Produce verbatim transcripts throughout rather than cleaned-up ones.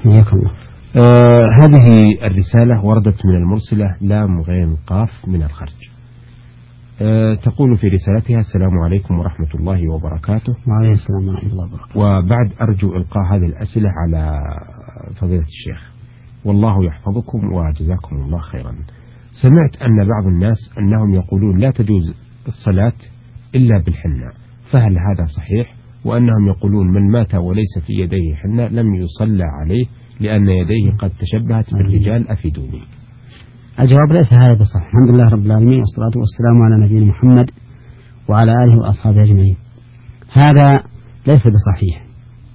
حياكم الله. آه هذه الرسالة وردت من المرسلة لام غين قاف من الخرج. آه تقول في رسالتها: السلام عليكم ورحمة الله وبركاته. وعليكم السلام ورحمة الله وبركاته. وبعد أرجو إلقاء هذه الأسئلة على فضيلة الشيخ، والله يحفظكم وجزاكم الله خيرا. سمعت أن بعض الناس أنهم يقولون لا تجوز الصلاة إلا بالحنة، فهل هذا صحيح؟ وأنهم يقولون من مات وليس في يديه حنة لم يصلى عليه لأن يديه قد تشبهت بالرجال، أفيدوني. الجواب: ليس هذا بصحيح. الحمد لله رب العالمين، والصلاة والسلام على نبينا محمد وعلى آله وأصحابه أجمعين. هذا ليس بصحيح،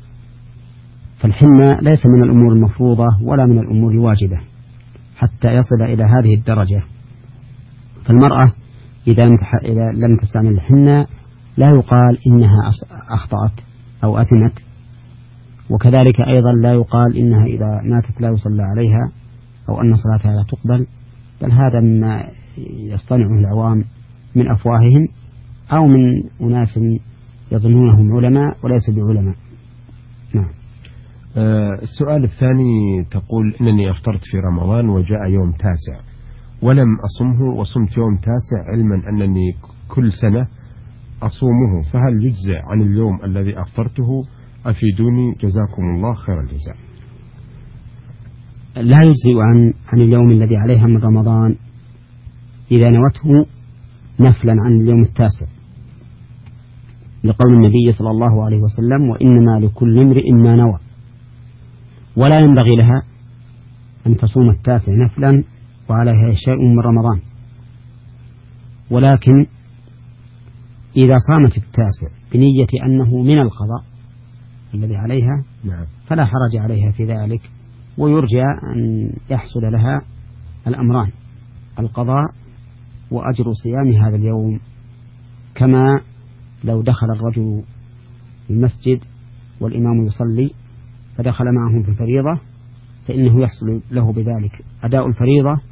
فالحنة ليس من الأمور المفروضة ولا من الأمور الواجبة حتى يصل إلى هذه الدرجة. فالمرأة إذا لم تستعمل الحنة لا يقال إنها أخطأت أو أثمت، وكذلك أيضا لا يقال إنها إذا ماتت لا يصلى عليها أو أن صلاتها لا تقبل، بل هذا مما يصطنعه العوام من أفواههم أو من أناس يظنونهم علماء وليسوا بعلماء. نعم. أه السؤال الثاني تقول: إنني أفطرت في رمضان وجاء يوم تاسع ولم أصمه، وصمت يوم تاسع علما أنني كل سنة أصومه، فهل يجزئ عن اليوم الذي أفطرته؟ أفيدوني جزاكم الله خير الجزاء. لا يجزئ عن عن اليوم الذي عليها من رمضان إذا نوته نفلا عن اليوم التاسع، لقول النبي صلى الله عليه وسلم: وإنما لكل امرئ ما نوى. ولا ينبغي لها أن تصوم التاسع نفلا وعليها شيء من رمضان، ولكن إذا صامت التاسع بنية أنه من القضاء الذي عليها فلا حرج عليها في ذلك، ويرجى أن يحصل لها الأمران: القضاء وأجر صيام هذا اليوم، كما لو دخل الرجل المسجد والإمام يصلي فدخل معهم في الفريضة فإنه يحصل له بذلك أداء الفريضة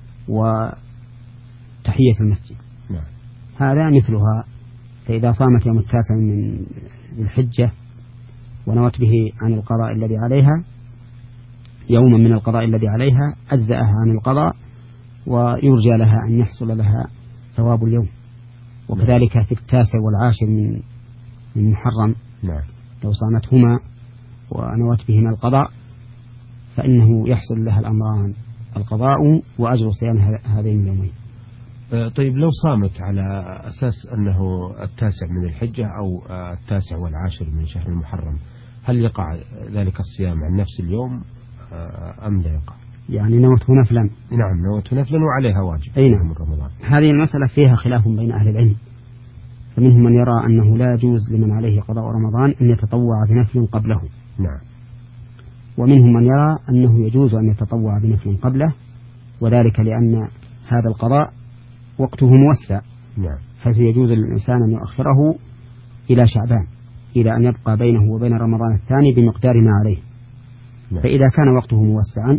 وتحية المسجد. نعم. هذا مثلها. فإذا صامت يوم التاسع من الحجة ونوت به عن القضاء الذي عليها يوما من القضاء الذي عليها أجزأها عن القضاء، ويرجى لها أن يحصل لها ثواب اليوم. وكذلك في التاسع والعاشر من من محرم نعم. لو صامتهما ونوت بهما القضاء فإنه يحصل لها الأمران: القضاء وأجر صيام هذين اليومين. طيب لو صامت على أساس أنه التاسع من الحجة أو التاسع والعاشر من شهر المحرم، هل يقع ذلك الصيام عن نفس اليوم أم لا يقع؟ يعني نوته نفلا. نعم، نوته نفلا وعليها واجب. أي نعم. من رمضان. هذه المسألة فيها خلاف بين أهل العلم، فمنهم من يرى أنه لا يجوز لمن عليه قضاء رمضان أن يتطوع بنفل قبله. نعم. ومنهم من يرى أنه يجوز أن يتطوع بنفل قبله، وذلك لأن هذا القضاء وقته موسع. نعم. حيث يجوز للإنسان أن يؤخره إلى شعبان إلى أن يبقى بينه وبين رمضان الثاني بمقدار ما عليه. نعم. فإذا كان وقته موسعا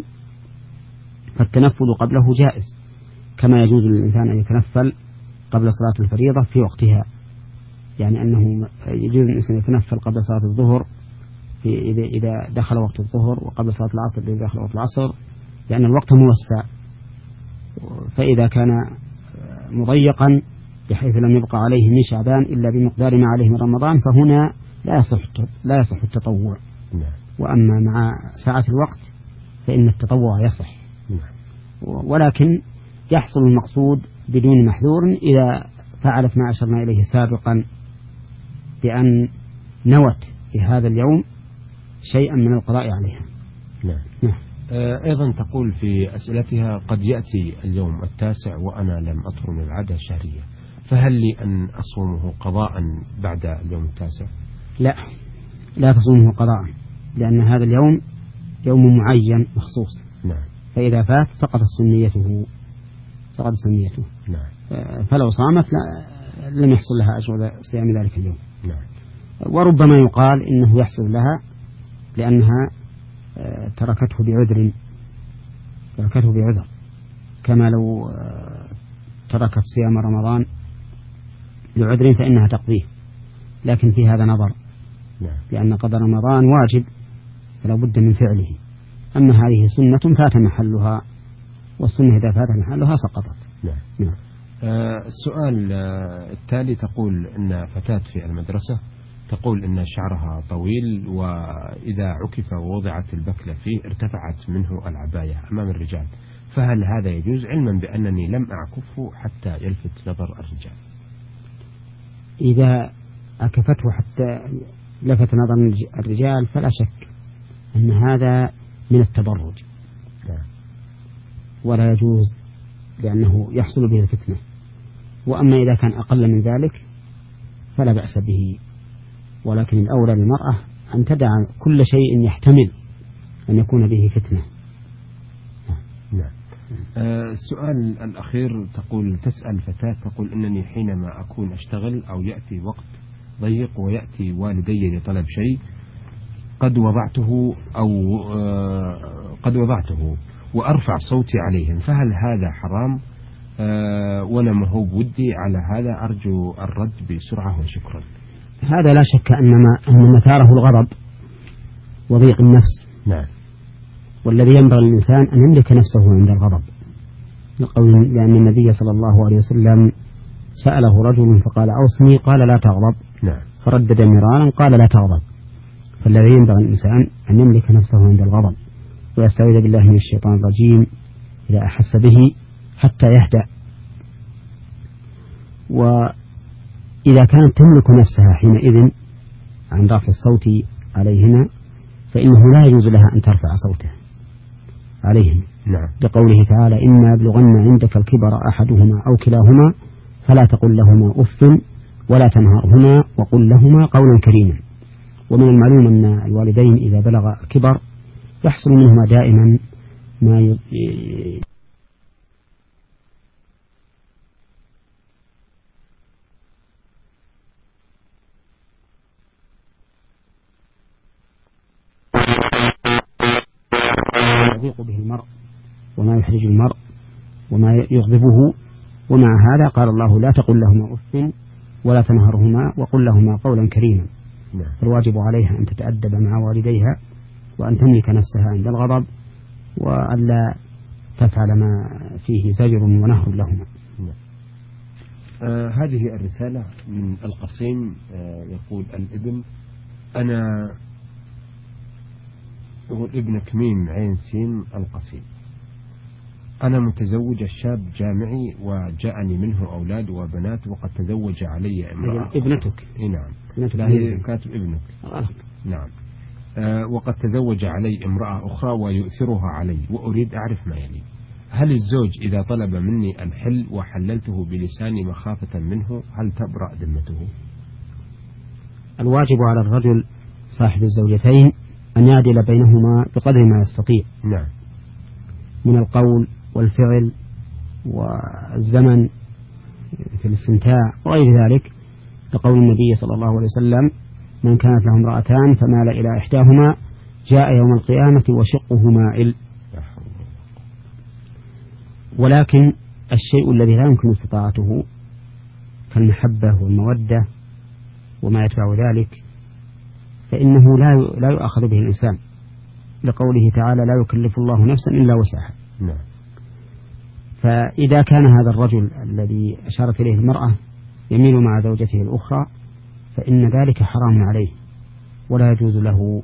فالتنفل قبله جائز، كما يجوز للإنسان أن يتنفل قبل صلاة الفريضة في وقتها، يعني أنه يجوز الإنسان يتنفل قبل صلاة الظهر إذا دخل وقت الظهر، وقبل صلاة العصر إذا دخل وقت العصر، لأن الوقت موسع. فإذا كان مضيقا بحيث لم يبقى عليه من شعبان إلا بمقدار ما عليه من رمضان فهنا لا يصح لا يصح التطوع. وأما مع ساعة الوقت فإن التطوع يصح، ولكن يحصل المقصود بدون محذور إذا فعلت ما أشرنا إليه سابقا بأن نوت في هذا اليوم شيئا من القضاء عليها. نعم. نعم. أيضا تقول في أسئلتها: قد يأتي اليوم التاسع وأنا لم أطعم العادة الشهرية، فهل لي أن أصومه قضاء بعد اليوم التاسع؟ لا، لا تصومه قضاء، لأن هذا اليوم يوم معين مخصوص. نعم. فإذا فات سقطت سنيته سقطت سنيته. نعم. فلو صامت لم يحصل لها أجر صيام ذلك اليوم. نعم. وربما يقال إنه يحصل لها لأنها تركته بعذر تركته بعذر كما لو تركت صيام رمضان بعذر فإنها تقضيه، لكن في هذا نظر. نعم. لأن قضاء رمضان واجب فلا بد من فعله، أما هذه سنة فات محلها، والسنة إذا فات محلها سقطت. نعم. نعم. آه السؤال آه التالي تقول أن فتاة في المدرسة تقول أن شعرها طويل، وإذا عكف ووضعت البكلة فيه ارتفعت منه العباية أمام الرجال، فهل هذا يجوز، علما بأنني لم أعكفه حتى يلفت نظر الرجال؟ إذا عكفته حتى لفت نظر الرجال فلا شك أن هذا من التبرج ولا يجوز، لأنه يحصل به الفتنة. وأما إذا كان أقل من ذلك فلا بأس به، ولكن الأولى للمرأة أن تدع كل شيء يحتمل أن يكون به فتنة. نعم. آه السؤال الأخير تقول تسأل فتاة تقول إنني حينما أكون أشتغل أو يأتي وقت ضيق ويأتي والدي لطلب شيء قد وضعته أو آه قد وضعته وأرفع صوتي عليهم، فهل هذا حرام؟ آه وأنا مهوب ودي على هذا، أرجو الرد بسرعة وشكرا. هذا لا شك أن أن مثاره الغضب وضيق النفس. نعم. والذي ينبغي للإنسان أن يملك نفسه عند الغضب، لأن النبي صلى الله عليه وسلم سأله رجل فقال أوصني، قال لا تغضب. نعم. فردد مرارا قال لا تغضب. فالذي ينبغي للإنسان أن يملك نفسه عند الغضب ويستعيذ بالله من الشيطان الرجيم إذا أحس به حتى يهدأ. وإذا كانت تملك نفسها حينئذ عن رفع الصوت عليهما فإنه لا يجوز لها أن ترفع صوتها عليهم. نعم. لقوله تعالى إما يبلغن عندك الكبر أحدهما أو كلاهما فلا تقل لهما أف ولا تنهرهما وقل لهما قولا كريما. ومن المعلوم أن الوالدين إذا بلغ الكبر يحصل منهما دائما ما ي... يضيق به المرء وما يحرج المرء وما يغضبه. ومع هذا قال الله لا تقل لهما أف ولا تنهرهما وقل لهما قولا كريما. الواجب عليها أن تتأدب مع والديها وأن تملك نفسها عند الغضب وألا تفعل ما فيه زجر ونهر لهما. آه هذه الرسالة من القصيم. آه يقول الابن أنا يقول ابنك ميم عين سين القصيم. أنا متزوج الشاب جامعي وجاءني منه أولاد وبنات وقد تزوج علي امرأة. ابنتك. إيه نعم. لا هي كاتب ابنك. غلط. نعم. آه وقد تزوج علي امرأة أخرى ويؤثرها علي وأريد أعرف ما يلي. هل الزوج إذا طلب مني الحل وحللته بلساني مخافة منه هل تبرأ ذمته؟ الواجب على الرجل صاحب الزوجتين أن يعدل بينهما بقدر ما يستطيع. نعم. من القول والفعل والزمن في الاستمتاع وغير ذلك، لقول النبي صلى الله عليه وسلم من كانت له امرأتان فمال إلى إحداهما جاء يوم القيامة وشقه مائل. ولكن الشيء الذي لا يمكن استطاعته كالمحبة والمودة وما يتبع ذلك فإنه لا لا يؤخذ به الإنسان، لقوله تعالى لا يكلف الله نفسا إلا وسعها. نعم. فإذا كان هذا الرجل الذي أشارت إليه المرأة يميل مع زوجته الأخرى فإن ذلك حرام عليه ولا يجوز له.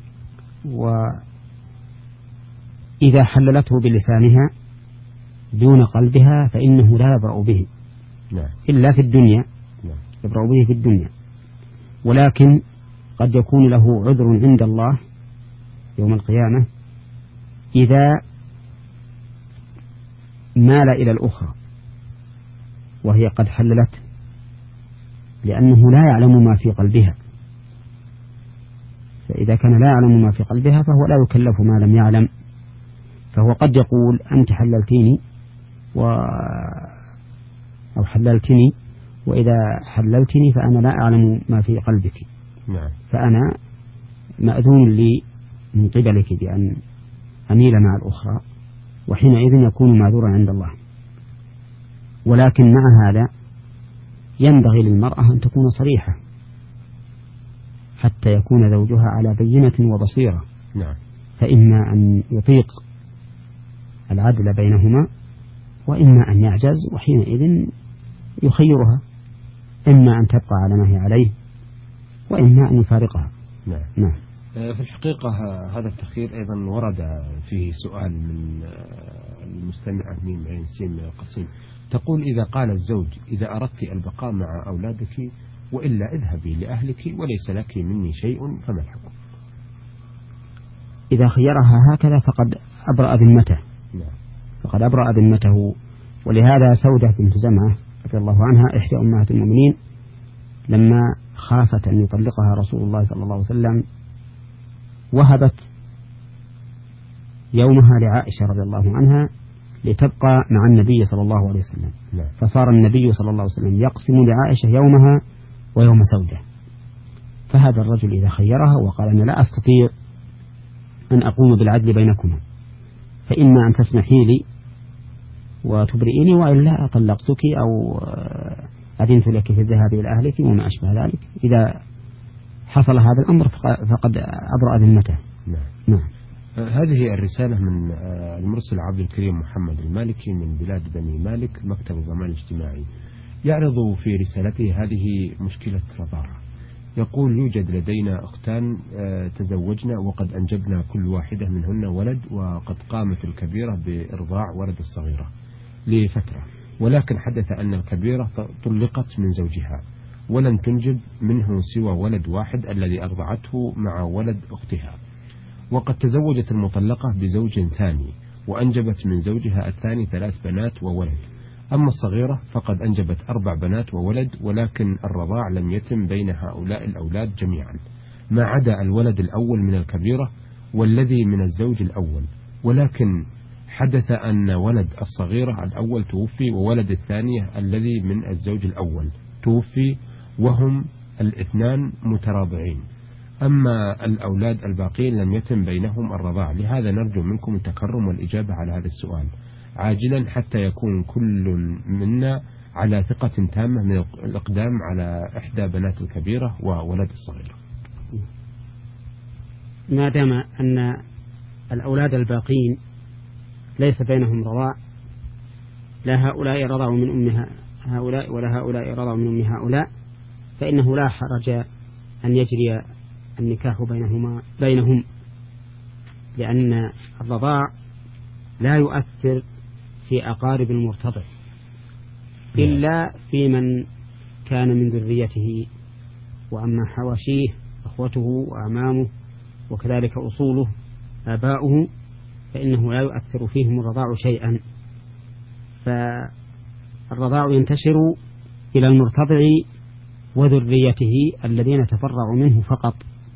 وإذا حللته بلسانها دون قلبها فإنه لا يبرأ به. نعم. إلا في الدنيا. نعم. يبرأ به في الدنيا، ولكن قد يكون له عذر عند الله يوم القيامة إذا مال إلى الأخرى وهي قد حللت، لأنه لا يعلم ما في قلبها. فإذا كان لا يعلم ما في قلبها فهو لا يكلف ما لم يعلم. فهو قد يقول أنت حللتيني و... أو حللتني، وإذا حللتني فأنا لا أعلم ما في قلبك. نعم. فأنا مأذون لي من قبلك بأن أميل مع الأخرى، وحينئذ يكون معذورا عند الله. ولكن مع هذا ينبغي للمرأة أن تكون صريحة حتى يكون زوجها على بينة وبصيرة. نعم. فإما أن يطيق العدل بينهما وإما أن يعجز، وحينئذ يخيرها إما أن تبقى على ما هي عليه وإما أن يفارقها. نعم. نعم. في الحقيقة هذا التخيير أيضا ورد فيه سؤال من المستمعة ميم عين سين من القصيم، تقول: إذا قال الزوج: إذا أردت البقاء مع أولادك وإلا اذهبي لأهلك وليس لك مني شيء، فما الحكم؟ إذا خيرها هكذا فقد أبرأ ذمته. نعم. فقد أبرأ ذمته. ولهذا سودة بنت زمعة رضي الله عنها إحدى أمهات المؤمنين لما خافت أن يطلقها رسول الله صلى الله عليه وسلم وهبت يومها لعائشة رضي الله عنها لتبقى مع النبي صلى الله عليه وسلم. لا. فصار النبي صلى الله عليه وسلم يقسم لعائشة يومها ويوم سودة. فهذا الرجل إذا خيرها وقال: أنا لا أستطيع أن أقوم بالعدل بينكما، فإما أن تسمحي لي وتبرئيني وإلا طلقتك أو أذنت لك في الذهاب إلى أهلك وما أشبه ذلك، إذا حصل هذا الأمر فقد أبرأ ذمته. نعم. نعم. هذه الرسالة من المرسل عبد الكريم محمد المالكي من بلاد بني مالك، مكتب الضمان الاجتماعي، يعرض في رسالته هذه مشكلة رضاعة. يقول: يوجد لدينا أختان تزوجنا وقد أنجبنا كل واحدة منهن ولد، وقد قامت الكبيرة بإرضاع ولد الصغيرة لفترة، ولكن حدث أن الكبيرة طلقت من زوجها ولم تنجب منه سوى ولد واحد الذي أرضعته مع ولد أختها، وقد تزوجت المطلقة بزوج ثاني وأنجبت من زوجها الثاني ثلاث بنات وولد. أما الصغيرة فقد أنجبت أربع بنات وولد، ولكن الرضاع لم يتم بين هؤلاء الأولاد جميعا ما عدا الولد الأول من الكبيرة والذي من الزوج الأول، ولكن حدث أن ولد الصغيرة الأول توفي وولد الثانية الذي من الزوج الأول توفي وهم الاثنان متراضعين. أما الأولاد الباقين لم يتم بينهم الرضاع، لهذا نرجو منكم التكرم والإجابة على هذا السؤال عاجلا حتى يكون كل منا على ثقة تامة من الإقدام على إحدى بنات الكبيرة وولد الصغيرة. ما دام أن الأولاد الباقين ليس بينهم رضاع، لا هؤلاء رضعوا من أم هؤلاء ولا هؤلاء رضعوا من أم هؤلاء، فإنه لا حرج أن يجري النكاح بينهما بينهم، لأن الرضاع لا يؤثر في أقارب المرتضع إلا في من كان من ذريته، وأما حواشيه أخوته وأعمامه وكذلك أصوله آباؤه فإنه لا يؤثر فيهم الرضاع شيئا. فالرضاع ينتشر إلى المرتضع وذريته الذين تفرعوا منه فقط.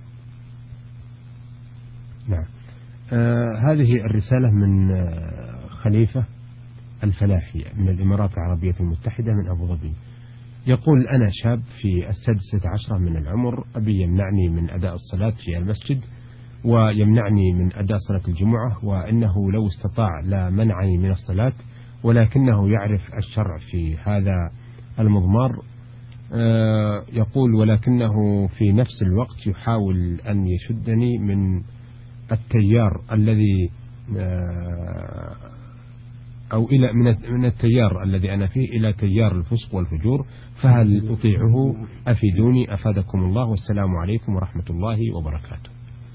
نعم. آه هذه الرسالة من آه خليفة الفلاحي من الإمارات العربية المتحدة من أبو ظبي، يقول: أنا شاب في السادسة عشرة من العمر، أبي يمنعني من أداء الصلاة في المسجد ويمنعني من أداء صلاة الجمعة، وإنه لو استطاع لا منعني من الصلاة، ولكنه يعرف الشرع في هذا المضمار. آه يقول: ولكنه في نفس الوقت يحاول أن يشدني من التيار الذي آه أو إلى من التيار الذي أنا فيه إلى تيار الفسق والفجور، فهل أطيعه؟ أفيدوني أفادكم الله، والسلام عليكم ورحمة الله وبركاته.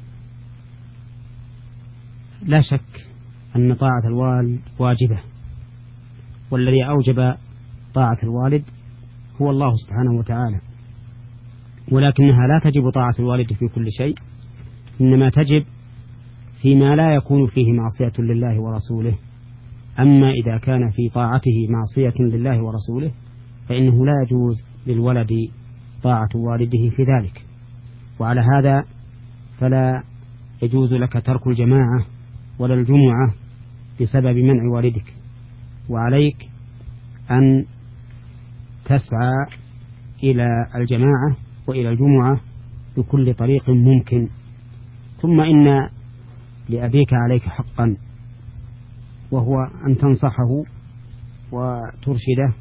لا شك أن طاعة الوالد واجبة، والذي أوجب طاعة الوالد هو الله سبحانه وتعالى، ولكنها لا تجب طاعة الوالد في كل شيء، إنما تجب فيما لا يكون فيه معصية لله ورسوله. أما إذا كان في طاعته معصية لله ورسوله فإنه لا يجوز للولد طاعة والده في ذلك، وعلى هذا فلا يجوز لك ترك الجماعة ولا الجمعة بسبب منع والدك، وعليك أن تسعى إلى الجماعة وإلى الجمعة بكل طريق ممكن. ثم إن لأبيك عليك حقا، وهو أن تنصحه وترشده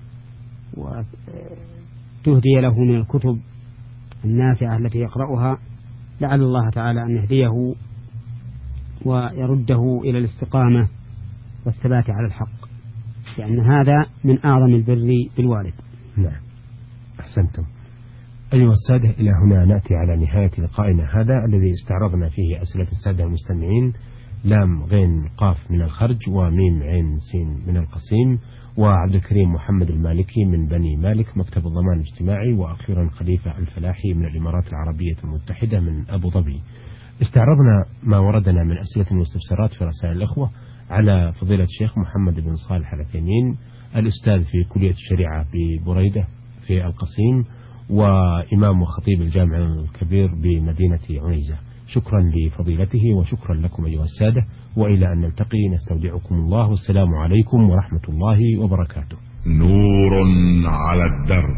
وتهدي له من الكتب النافعة التي يقرأها، لعل الله تعالى أن يهديه ويرده إلى الاستقامة والثبات على الحق، لأن هذا من أعظم البر بالوالد. نعم، أحسنتم. أيها السادة، إلى هنا نأتي على نهاية لقائنا هذا الذي استعرضنا فيه أسئلة السادة المستمعين. لام غين قاف من الخرج، وميم عين سين من القصيم، وعبد الكريم محمد المالكي من بني مالك مكتب الضمان الاجتماعي، وأخيرا خليفة الفلاحي من الإمارات العربية المتحدة من أبو ظبي. استعرضنا ما وردنا من أسئلة واستفسارات في رسائل الأخوة على فضيلة الشيخ محمد بن صالح العثيمين، الأستاذ في كلية الشريعة ببريدة في القصيم، وإمام وخطيب الجامع الكبير بمدينة عنيزة. شكرا لفضيلته وشكرا لكم أيها السادة، وإلى أن نلتقي نستودعكم الله، والسلام عليكم ورحمة الله وبركاته. نور على الدرب،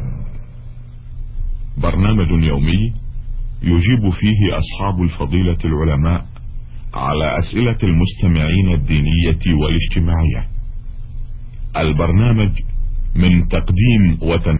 برنامج يومي يجيب فيه أصحاب الفضيلة العلماء على أسئلة المستمعين الدينية والاجتماعية. البرنامج من تقديم وتنفيذ